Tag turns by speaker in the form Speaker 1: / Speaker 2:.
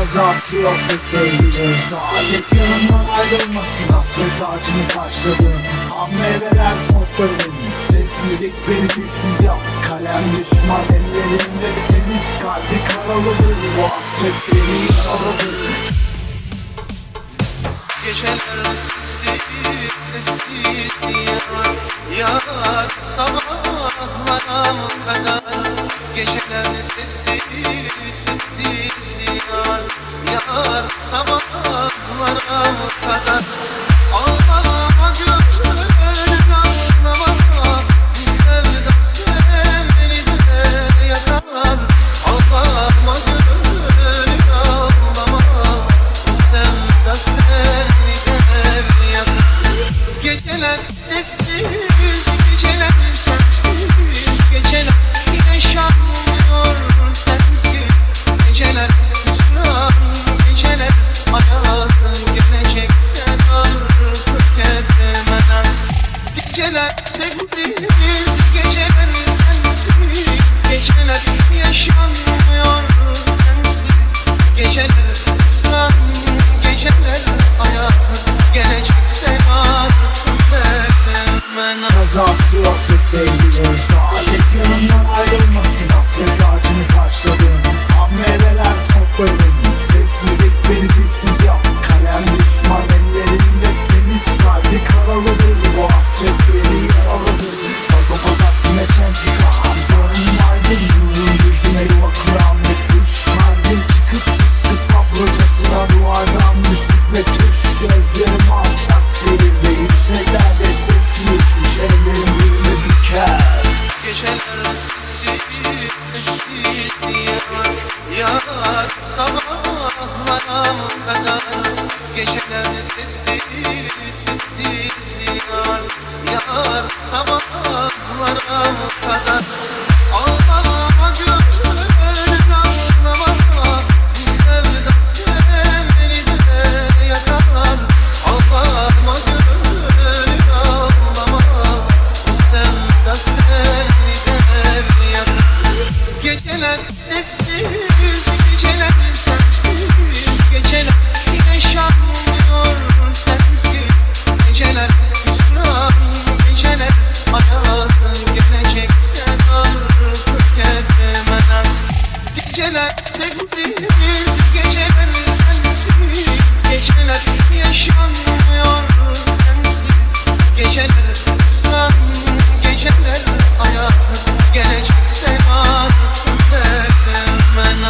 Speaker 1: Kazası yok ve sevgilim, saadet yanımdan ayrılmasın. Hasret ağacını taşladım, ham meyveler topladım. Sessizlik beni bizsiz yap, kalem düşman ellerimde. Temiz kalbi karaladı, bu hasret beni yaraladı.
Speaker 2: Geceler sessiz sessiz yar sabahlara kadar. Geceler sessiz sessiz yar sabahlara kadar. Ağlama gönül ağlama, bu sevda seni de yakar. Ağlama gönül ağlama, bu sevda seni de yakar. Geceler sessiz, geceler sensiz, geceler yaşanmıyor sensiz. Geceler hüsran, geceler hayatın gelecek, sen artık edemez. Geceler sessiz, geceler sensiz, geceler yaşanmıyor sensiz. Geceler hüsran, geceler hayatın gelecek, sen artık edemez.
Speaker 1: Kazası yok ve sevgilim, saadet yanımdan ayrılmasın. Hasret ağacını taşladım, ham meyveler topladım. Sessizlik beni bizsiz yap, kalem düşman ellerimde. Temiz kalbi karaladı, bu hasret beni yaraladı. Sarkofatak yine çentika, gönlüm aydın, nurun yüzüne yuva kuran ve düşmandım. Çıkıp gittik pabrocasına, duvardan düştük ve tuş. Gözlerim alçak serin ve yükseklerde sessiz uçuş. Ellerim birbirine büker.
Speaker 2: Geceler sessiz sessiz yar sabahlara kadar. Geceler sessiz sessiz yar sabahlara kadar. Ağlama gönül ağlama, bu sevda seni de yakar. Ağlama gönül ağlama, bu sevda seni de yakar. Geceler sessiz, geceler sensiz, geceler yaşanmıyor sensiz. Geceler hüsran, geceler hayatın gelecek, sen artık edemez. Geceler sessiz, geceler sensiz, geceler yaşanmıyor sensiz. Geceler hüsran, geceler hayatın gelecek, sen artık edemez.